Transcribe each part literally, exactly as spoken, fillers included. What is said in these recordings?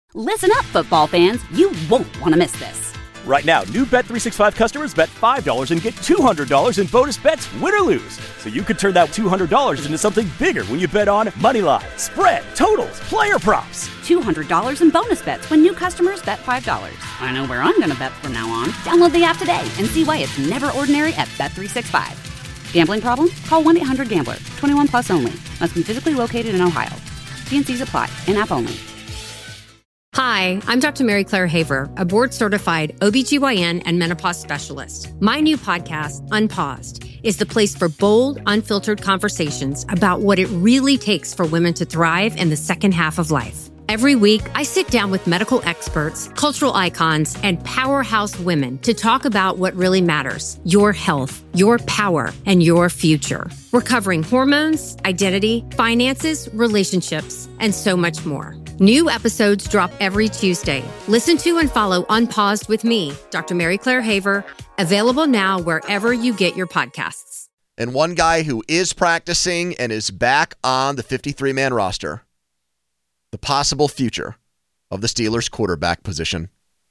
Listen up, football fans. You won't want to miss this. Right now, new Bet three sixty-five customers bet five dollars and get two hundred dollars in bonus bets, win or lose. So you could turn that two hundred dollars into something bigger when you bet on money line, spread, totals, player props. two hundred dollars in bonus bets when new customers bet five dollars. I know where I'm going to bet from now on. Download the app today and see why it's never ordinary at Bet three sixty-five. Gambling problem? Call one eight hundred gambler. twenty-one plus only. Must be physically located in Ohio. T and C's apply. In-app only. Hi, I'm Doctor Mary Claire Haver, a board-certified O B G Y N and menopause specialist. My new podcast, Unpaused, is the place for bold, unfiltered conversations about what it really takes for women to thrive in the second half of life. Every week, I sit down with medical experts, cultural icons, and powerhouse women to talk about what really matters: your health, your power, and your future. We're covering hormones, identity, finances, relationships, and so much more. New episodes drop every Tuesday. Listen to and follow Unpaused with me, Doctor Mary Claire Haver, available now wherever you get your podcasts. And one guy who is practicing and is back on the fifty-three man roster, the possible future of the Steelers quarterback position,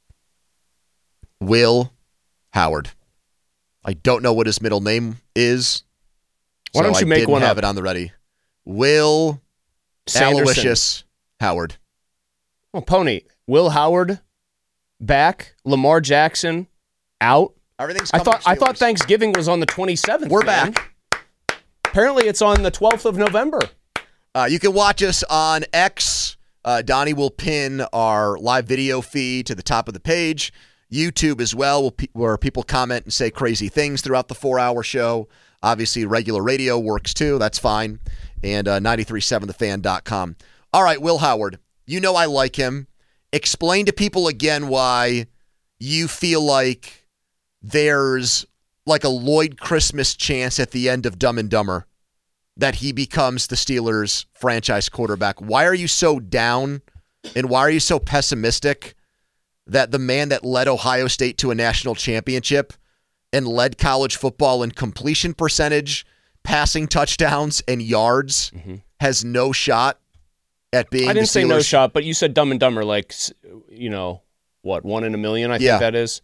Will Howard. I don't know what his middle name is. Why don't so you I make didn't one have up? it on the ready. Will Sanderson. Aloysius Howard. Well, Pony, Will Howard back, Lamar Jackson out. Everything's I coming thought I Steelers. thought Thanksgiving was on the twenty-seventh. We're man. back. Apparently, it's on the twelfth of November. Uh, you can watch us on X. Uh, Donnie will pin our live video feed to the top of the page. YouTube as well, will pe- where people comment and say crazy things throughout the four-hour show. Obviously, regular radio works too. That's fine. And uh, nine three seven the fan dot com. All right, Will Howard. You know I like him. Explain to people again why you feel like there's like a Lloyd Christmas chance at the end of Dumb and Dumber that he becomes the Steelers' franchise quarterback. Why are you so down and why are you so pessimistic that the man that led Ohio State to a national championship and led college football in completion percentage, passing touchdowns, and yards mm-hmm. has no shot at being I didn't the say no Steelers? shot, but you said Dumb and Dumber, like, you know, what, one in a million, I Yeah. think that is.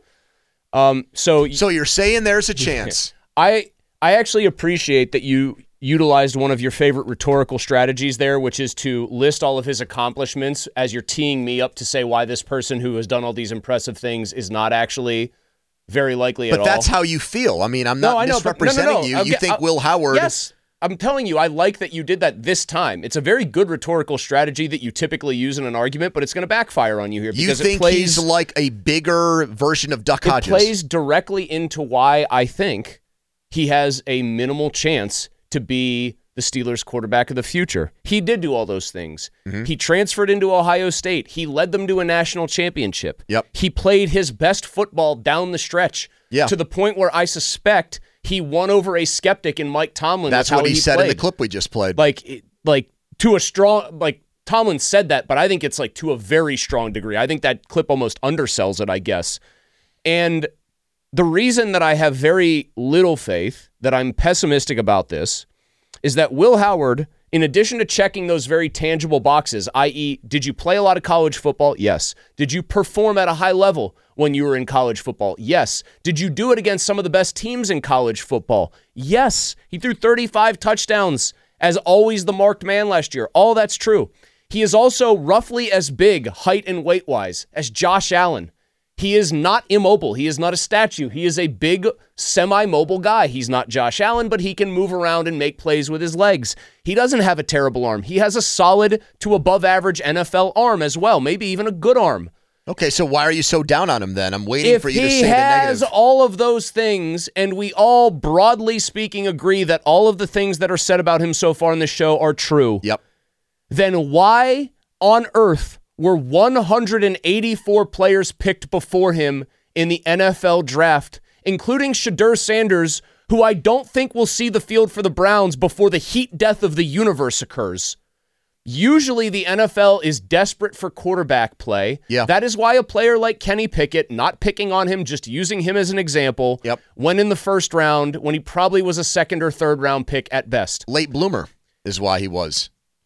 Um, so, So you're saying there's a chance. I I actually appreciate that you utilized one of your favorite rhetorical strategies there, which is to list all of his accomplishments as you're teeing me up to say why this person who has done all these impressive things is not actually very likely at But all. that's how you feel. I mean, I'm not No, I know, but- no, no, misrepresenting no. you. I'll You get- think I'll- Will Howard... Yes. I'm telling you, I like that you did that this time. It's a very good rhetorical strategy that you typically use in an argument, but it's going to backfire on you here You because think it plays, he's like a bigger version of Duck it Hodges? plays directly into why I think he has a minimal chance to be the Steelers' quarterback of the future. He did do all those things. Mm-hmm. He transferred into Ohio State. He led them to a national championship. Yep. He played his best football down the stretch Yeah. to the point where I suspect he won over a skeptic in Mike Tomlin. That's with how what he, said played. in the clip we just played. Like, it- like to a strong, like Tomlin said that, but I think it's like to a very strong degree. I think that clip almost undersells it, I guess. And the reason that I have very little faith, that I'm pessimistic about this, is that Will Howard, in addition to checking those very tangible boxes, that is, did you play a lot of college football? Yes. Did you perform at a high level when you were in college football? Yes. Did you do it against some of the best teams in college football? Yes. He threw thirty-five touchdowns as always the marked man last year. All that's true. He is also roughly as big, height and weight-wise, as Josh Allen. He is not immobile. He is not a statue. He is a big, semi-mobile guy. He's not Josh Allen, but he can move around and make plays with his legs. He doesn't have a terrible arm. He has a solid to above-average N F L arm as well, maybe even a good arm. Okay, so why are you so down on him then? I'm waiting If for you to he say the has negative. all of those things, and we all, broadly speaking, agree that all of the things that are said about him so far in the show are true, Yep. then why on earth were one hundred eighty-four players picked before him in the N F L draft, including Shadur Sanders, who I don't think will see the field for the Browns before the heat death of the universe occurs? Usually the N F L is desperate for quarterback play. Yeah. That is why a player like Kenny Pickett, not picking on him, just using him as an example, Yep. went in the first round when he probably was a second or third round pick at best. Late bloomer is why he was.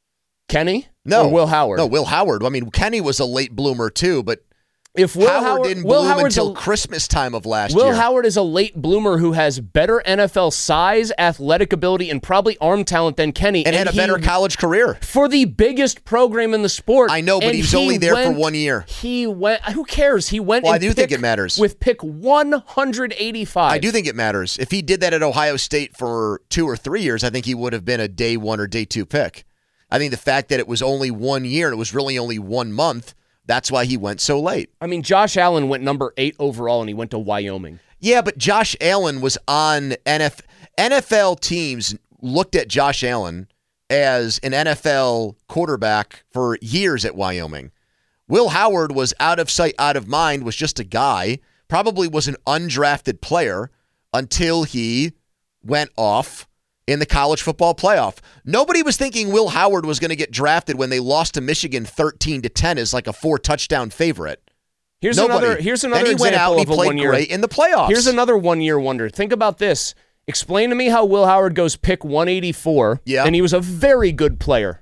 Kenny? No. Or Will Howard? No, Will Howard. I mean, Kenny was a late bloomer too, but if Will Howard, Howard didn't Will bloom Howard's until a, Christmas time of last Will year. Will Howard is a late bloomer who has better N F L size, athletic ability, and probably arm talent than Kenny. And, and had a better he, college career. For the biggest program in the sport. I know, but and he was he only there went, for one year. He went, who cares? He went Well, and I do pick, think it matters. With pick one hundred eighty-five. I do think it matters. If he did that at Ohio State for two or three years, I think he would have been a day one or day two pick. I think the fact that it was only one year and it was really only one month, that's why he went so late. I mean, Josh Allen went number eight overall, and he went to Wyoming. Yeah, but Josh Allen was on N F L. N F L teams looked at Josh Allen as an N F L quarterback for years at Wyoming. Will Howard was out of sight, out of mind, was just a guy, probably was an undrafted player until he went off in the college football playoff. Nobody was thinking Will Howard was going to get drafted when they lost to Michigan thirteen to ten as like a four touchdown favorite. Here's Nobody. another here's another then he example went out and of he a played one year great in the playoffs. Here's another one year wonder. Think about this. Explain to me how Will Howard goes pick one eighty-four, yeah. and he was a very good player.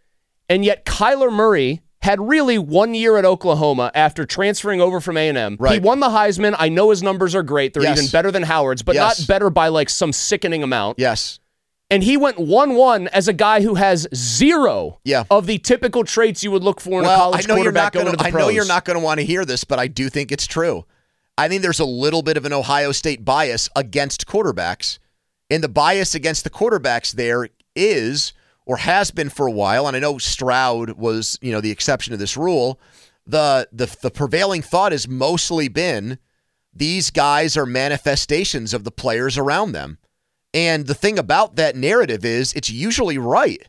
And yet Kyler Murray had really one year at Oklahoma after transferring over from A and M. Right. He won the Heisman. I know his numbers are great. They're yes. even better than Howard's, but yes. not better by like some sickening amount. Yes. And he went one one as a guy who has zero yeah. of the typical traits you would look for in well, a college I know quarterback you're not going gonna, to the I pros. know you're not going to want to hear this, but I do think it's true. I think there's a little bit of an Ohio State bias against quarterbacks. And the bias against the quarterbacks there is, or has been for a while, and I know Stroud was, you know, the exception to this rule, the the, the prevailing thought has mostly been these guys are manifestations of the players around them. And the thing about that narrative is it's usually right.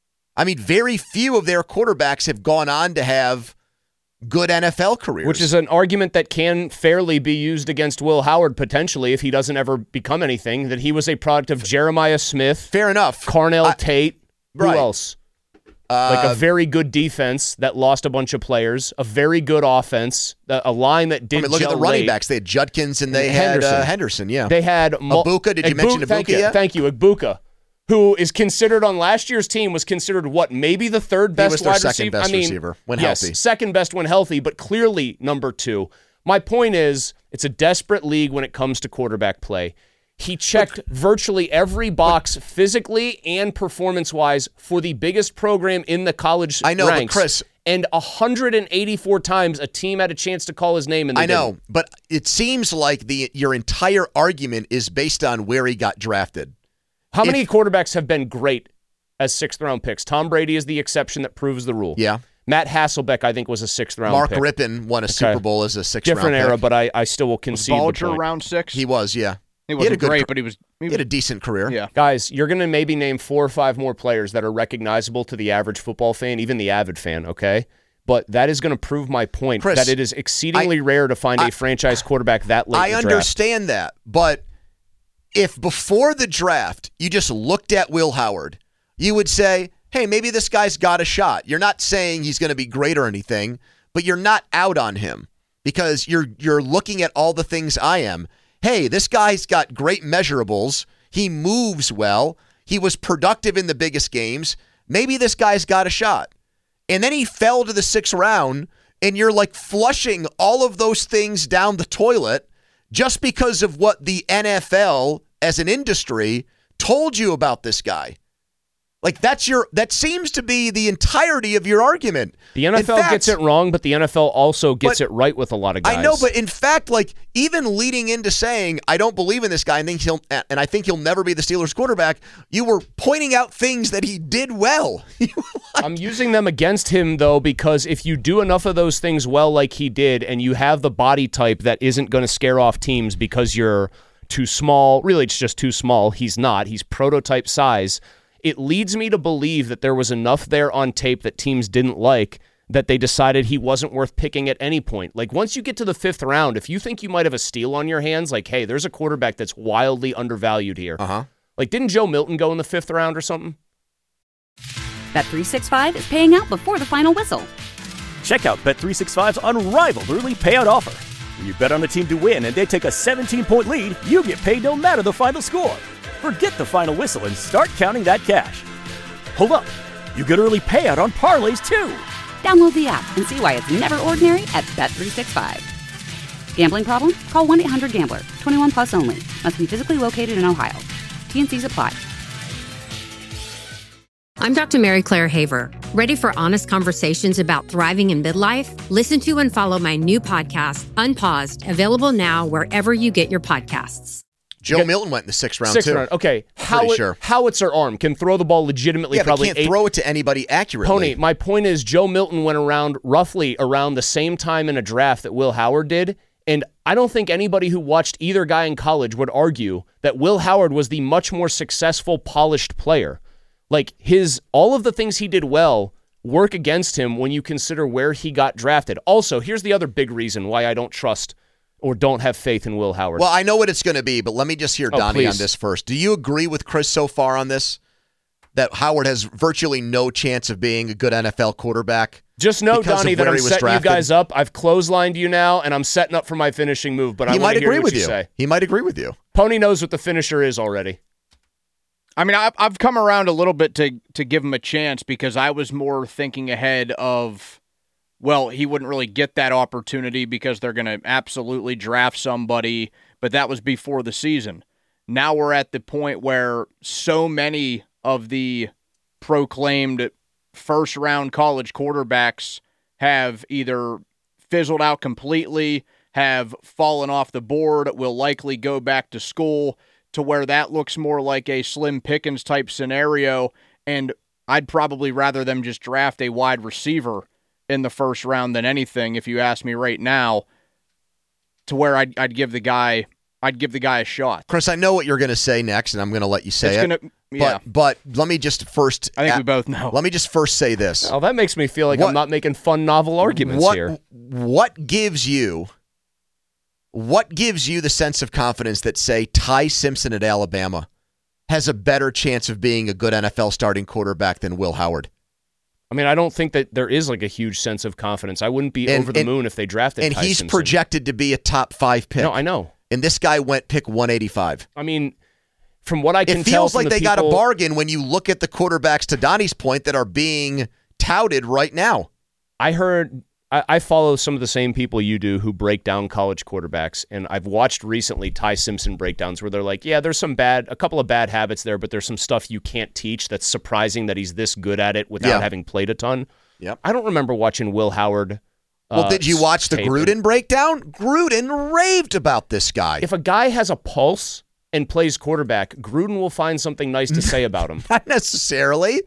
I mean, very few of their quarterbacks have gone on to have good N F L careers. Which is an argument that can fairly be used against Will Howard potentially if he doesn't ever become anything, that he was a product of Jeremiah Smith. Fair enough. Carnell I, Tate. Who right. else? Uh, like a very good defense that lost a bunch of players, a very good offense, a, a line that did I mean, look gel at the running late. backs. They had Judkins and they And had Henderson. Uh, Henderson, yeah. They had Mo- Ibuka. Did you Igbu- mention Ibuka thank you, yet? Thank you, Ibuka, who is considered on last year's team was considered what, maybe the third best he was their wide second receiver. best I mean, receiver when yes, healthy. second best when healthy, but clearly number two. My point is, it's a desperate league when it comes to quarterback play. He checked but, virtually every box but, physically and performance-wise for the biggest program in the college I know, ranks. but Chris, and one hundred eighty-four times a team had a chance to call his name. And they I know, didn't. but it seems like the your entire argument is based on where he got drafted. How if, many quarterbacks have been great as sixth-round picks? Tom Brady is the exception that proves the rule. Yeah. Matt Hasselbeck, I think, was a sixth-round Mark pick. Mark Rippon won a okay. Super Bowl as a sixth-round pick. Different era, but I, I still will concede was the Balger point. round six? He was, yeah. He wasn't he had a good, great, but he was, he was... He had a decent career. Yeah. Guys, you're going to maybe name four or five more players that are recognizable to the average football fan, even the avid fan, okay? But that is going to prove my point, Chris, that it is exceedingly I, rare to find I, a franchise quarterback that late I in the draft. understand that, but if before the draft you just looked at Will Howard, you would say, hey, maybe this guy's got a shot. You're not saying he's going to be great or anything, but you're not out on him because you're you're looking at all the things I am. Hey, this guy's got great measurables. He moves well. He was productive in the biggest games. Maybe this guy's got a shot. And then he fell to the sixth round, and you're like flushing all of those things down the toilet just because of what the N F L as an industry told you about this guy. Like that's your that seems to be the entirety of your argument. The N F L in fact, gets it wrong, but the N F L also gets but, it right with a lot of guys. I know, but in fact, like even leading into saying I don't believe in this guy and think he'll and I think he'll never be the Steelers quarterback, you were pointing out things that he did well. like, I'm using them against him though, because if you do enough of those things well like he did, and you have the body type that isn't going to scare off teams because you're too small, really it's just too small. He's not. He's prototype size. It leads me to believe that there was enough there on tape that teams didn't like that they decided he wasn't worth picking at any point. Like, once you get to the fifth round, if you think you might have a steal on your hands, like, hey, there's a quarterback that's wildly undervalued here. Uh-huh. Like, didn't Joe Milton go in the fifth round or something? Bet three sixty-five is paying out before the final whistle. Check out Bet three sixty-five's unrivaled early payout offer. When you bet on a team to win and they take a seventeen-point lead, you get paid no matter the final score. Forget the final whistle and start counting that cash. Hold up. You get early payout on parlays, too. Download the app and see why it's never ordinary at Bet three sixty-five. Gambling problem? Call one eight hundred gambler. twenty-one plus only. Must be physically located in Ohio. T N Cs apply. I'm Doctor Mary Claire Haver. Ready for honest conversations about thriving in midlife? Listen to and follow my new podcast, Unpaused, available now wherever you get your podcasts. Joe Okay. Milton went in the sixth round, Sixth too. round. Okay. Pretty How sure. Howitzer arm can throw the ball legitimately. Yeah, but probably can't eight. throw it to anybody accurately. Pony, my point is Joe Milton went around roughly around the same time in a draft that Will Howard did, and I don't think anybody who watched either guy in college would argue that Will Howard was the much more successful, polished player. Like, his all of the things he did well work against him when you consider where he got drafted. Also, here's the other big reason why I don't trust or don't have faith in Will Howard. Well, I know what it's going to be, but let me just hear Oh, Donnie on please. this first. Do you agree with Chris so far on this? That Howard has virtually no chance of being a good N F L quarterback? Just know, because of Donnie, that where I'm he was setting drafted? you guys up. I've clotheslined you now, and I'm setting up for my finishing move, but I He want might to hear agree what with you you. say. He might agree with you. Pony knows what the finisher is already. I mean, I've, I've come around a little bit to to give him a chance because I was more thinking ahead of, well, he wouldn't really get that opportunity because they're going to absolutely draft somebody, but that was before the season. Now we're at the point where so many of the proclaimed first-round college quarterbacks have either fizzled out completely, have fallen off the board, will likely go back to school, to where that looks more like a Slim Pickens type scenario, and I'd probably rather them just draft a wide receiver in the first round than anything, if you ask me right now, to where I'd, I'd give the guy I'd give the guy a shot. Chris, I know what you're going to say next, and I'm going to let you say It's it. gonna, yeah, But but let me just first. I think a- we both know. Let me just first say this. Oh, that makes me feel like What- I'm not making fun, novel arguments what, here. What gives you what gives you the sense of confidence that, say, Ty Simpson at Alabama has a better chance of being a good N F L starting quarterback than Will Howard? I mean, I don't think that there is like a huge sense of confidence. I wouldn't be And- over the and- moon if they drafted And Ty he's Simpson. projected to be a top five pick. No, I know. And this guy went pick one eighty-five. I mean, from what I can It tell feels from like the they got a people- bargain when you look at the quarterbacks, to Donnie's point, that are being touted right now. I heard, I, I follow some of the same people you do who break down college quarterbacks, and I've watched recently Ty Simpson breakdowns where they're like, yeah, there's some bad, a couple of bad habits there, but there's some stuff you can't teach that's surprising that he's this good at it without Yeah. having played a ton. Yep. I don't remember watching Will Howard. Well, uh, did you watch the tape. Gruden breakdown? Gruden raved about this guy. If a guy has a pulse and plays quarterback, Gruden will find something nice to say about him. Not necessarily.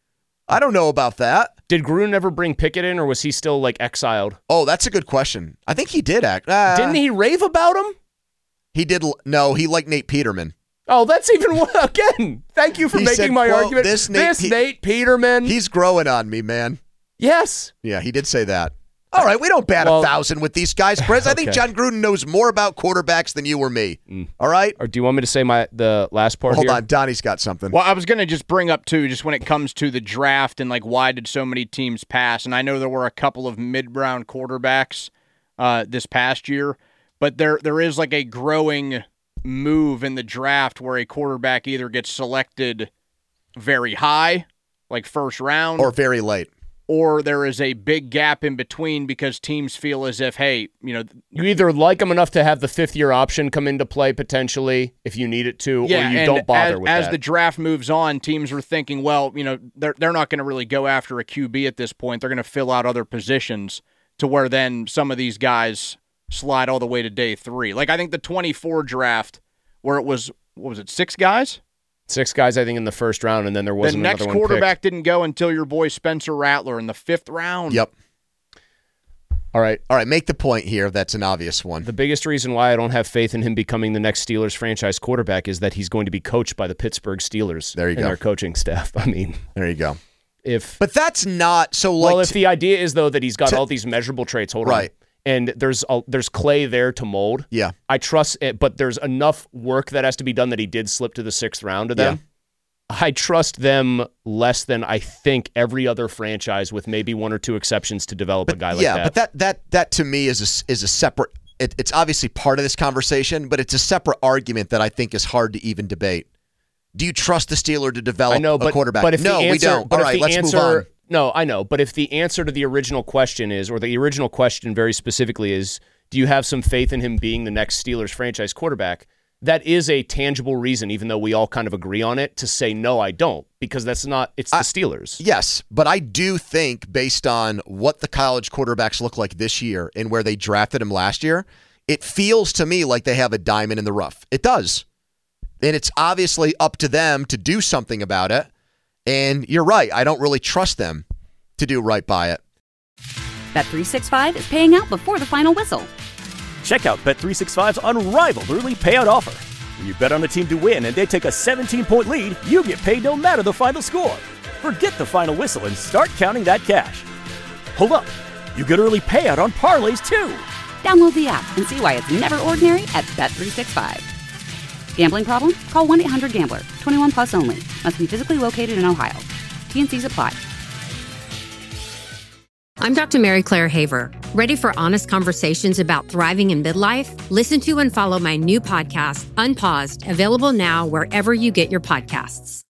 I don't know about that. Did Gruden ever bring Pickett in, or was he still like exiled? Oh, that's a good question. I think he did act. Uh, Didn't he rave about him? He did. l- No, he liked Nate Peterman. Oh, that's even one again. Thank you for He making said, my quote, argument. "This Nate Pe- Nate Peterman. He's growing on me, man. Yes. Yeah, he did say that. All right, we don't bat Well- a thousand with these guys, Chris. I think Okay. John Gruden knows more about quarterbacks than you or me. All right? Or do you want me to say my the last part Hold here? on, Donnie's got something. Well, I was going to just bring up, too, just when it comes to the draft and, like, why did so many teams pass? And I know there were a couple of mid-round quarterbacks uh, this past year, but there there is, like, a growing move in the draft where a quarterback either gets selected very high, like first round, Or very late. or there is a big gap in between because teams feel as if, hey, you know, You either like him enough to have the fifth year option come into play potentially if you need it to, yeah, or you and don't bother as, with as that. the draft moves on, teams are thinking, well, you know, they're they're not going to really go after a Q B at this point. They're going to fill out other positions to where then some of these guys slide all the way to day three. Like I think the twenty-four draft where it was, what was it, six guys? Six guys, I think, in the first round, and then there The wasn't next another one quarterback picked. didn't go until your boy Spencer Rattler in the fifth round. Yep. All right. All right, make the point here. That's an obvious one. The biggest reason why I don't have faith in him becoming the next Steelers franchise quarterback is that he's going to be coached by the Pittsburgh Steelers There you and go. their coaching staff. I mean, There you go. if But that's not so like well, if the idea is though that he's got to- all these measurable traits, hold Right. on, and there's a, there's clay there to mold. Yeah. I trust it, but there's enough work that has to be done that he did slip to the sixth round of them. I trust them less than I think every other franchise, with maybe one or two exceptions, to develop a guy like yeah, that. but that that that to me is a, is a separate. It, it's obviously part of this conversation, but it's a separate argument that I think is hard to even debate. do you trust the Steelers to develop I know, but, a quarterback? But if no, the answer, we don't. But All if right, the let's answer, move on. No, I know. But if the answer to the original question is, or the original question very specifically is, do you have some faith in him being the next Steelers franchise quarterback? That is a tangible reason, even though we all kind of agree on it, to say, no, I don't, because that's not, it's the I, Steelers. Yes, but I do think based on what the college quarterbacks look like this year and where they drafted him last year, it feels to me like they have a diamond in the rough. It does. And it's obviously up to them to do something about it. And you're right. I don't really trust them to do right by it. Bet three sixty-five is paying out before the final whistle. Check out Bet three sixty-five's unrivaled early payout offer. When you bet on a team to win and they take a seventeen-point lead, you get paid no matter the final score. Forget the final whistle and start counting that cash. Hold up. You get early payout on parlays, too. Download the app and see why it's never ordinary at Bet three sixty-five. Gambling problem? Call one eight hundred gambler. twenty-one plus only. Must be physically located in Ohio. T N Cs apply. I'm Doctor Mary Claire Haver. Ready for honest conversations about thriving in midlife? Listen to and follow my new podcast, Unpaused, available now wherever you get your podcasts.